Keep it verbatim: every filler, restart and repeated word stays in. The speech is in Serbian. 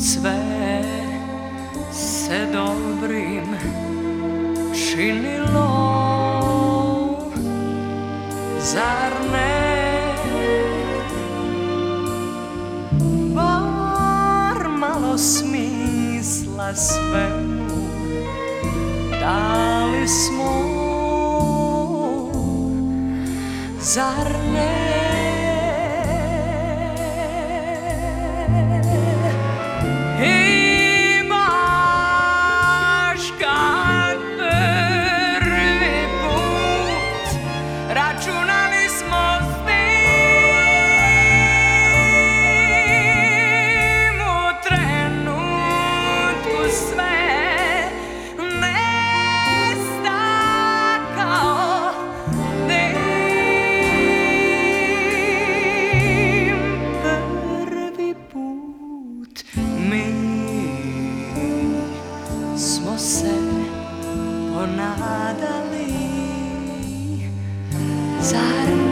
sve se dobrim činilo, zar ne? Bar malo smisla svemu dali smo, zar ne? I baš kad prvi put računali smo s tim, u trenutku sve nesta kao dim. Prvi put mi smo se ponadali, zar